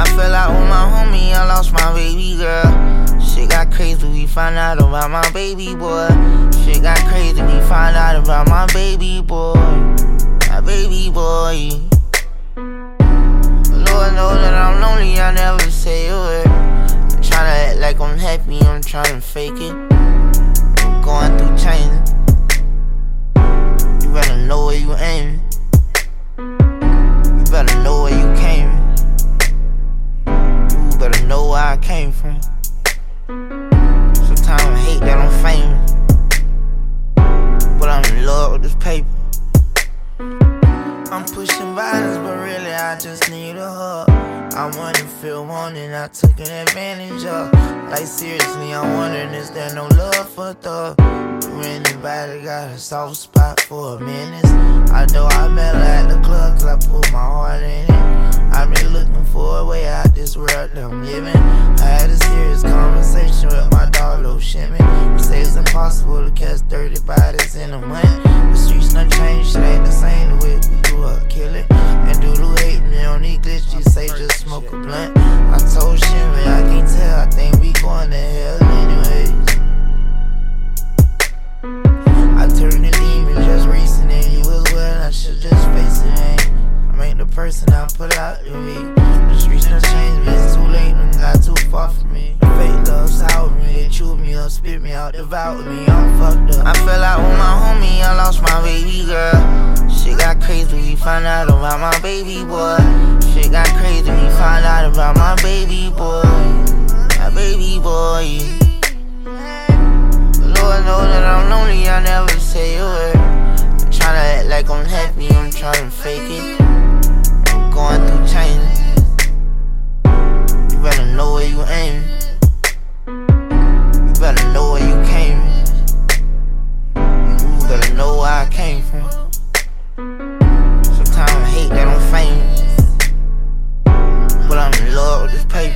I fell out with my homie, I lost my baby girl. Shit got crazy, we found out about my baby boy. Shit got crazy, we found out about my baby boy. My baby boy. Lord knows that I'm lonely, I never say a word. I'm tryna act like I'm happy, I'm tryna fake it. I'm going through change. You better know where you aiming. You better know where you came. You better know where I came from. Sometimes I hate that I'm famous, but I'm in love with this paper. I'm pushing violence, but really I just need a hug. I wanna feel wanted, I took an advantage of. Like seriously, I'm wondering, is there no love for thug? Do anybody got a soft spot for a menace? I know I met her at the club, cause I put my heart in it. I've been looking for a way out this world that I'm living. I had a serious conversation with my dog, Lil Shimmy. He said it's impossible to catch 30 bodies in a month. The streets done changed, shit ain't the same the way we grew up, kill it. And due to hate, me on these glitches, say just smoke a blunt. I told Shimmy, I can't tell, I think we going to hell anyways. I turned the demon just recent and you was well, I should just face it, ain't I ain't the person I put out to be. The streets done changed me, it's too late and got too far from me. Fake love soured me, they chewed me up, spit me out, devoured me, I'm fucked up. I fell out with my homie, I lost my baby girl. Shit got crazy, we found out about my baby boy. Shit got crazy, we found out about my baby boy. My baby boy. Lord knows that I'm lonely, I never say a word. I'm tryna act like I'm happy, I'm tryna fake it. I'm going through change. You better know where you aiming. You better know where you came. You better know where I came from. Sometimes I hate that I'm famous, but I'm in love with this paper.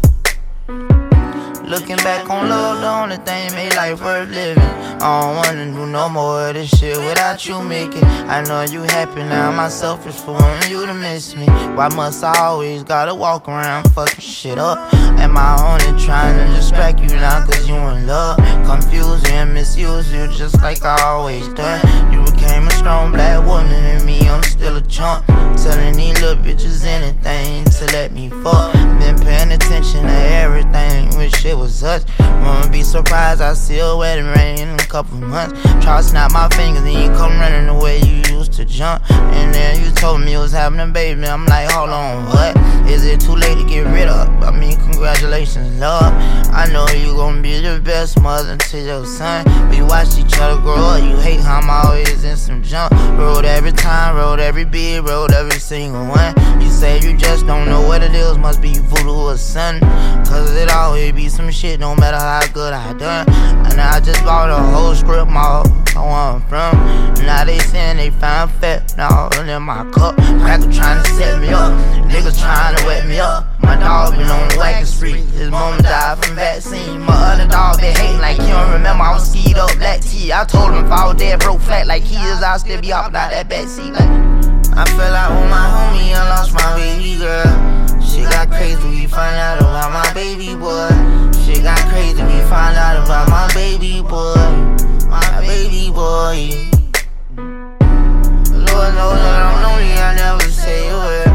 Looking back on love, the only thing that made life worth living. I don't wanna do no more of this shit without you making. I know you happy now, my selfish for wanting you to miss me. Why must I always gotta walk around fucking shit up? Am I only trying to distract you now cause you in love? Confuse you and misuse you just like I always done. You became a strong black woman and me, I'm still a chump. Telling these little bitches anything to let me fuck. Been paying attention to everything, wish it was us. Won't be surprised I see a wedding ring in a couple months. Try to snap my fingers and you come running the way you used to jump. And then you told me you was having a baby, I'm like, hold on, what? Is it too late to get rid of? I mean, congratulations, love. I know you gon' be the best mother to your son. We watched each other grow up, you hate how I'm always in some junk. Rode every time, rode every beat, rode every single one. You say you just don't know what it is, must be voodoo or something. Cause it always be some shit, no matter how good I done. And I just bought a whole script mall, I want from. Now they saying they found fat, now in my cup. Cracker trying to set me up, niggas trying to wet me up. My dog been on the wagon street, his mama died from vaccine. My other dog been hating like he don't remember I was skied up black tea. I told him if I was dead broke flat like he is, I'll still be hopping out that backseat like. I fell out with my homie, I lost my baby girl. Shit got crazy, we found out about my baby boy. Shit got crazy, we found out about my baby boy. My baby boy. Lord knows that I'm lonely, I never say a word.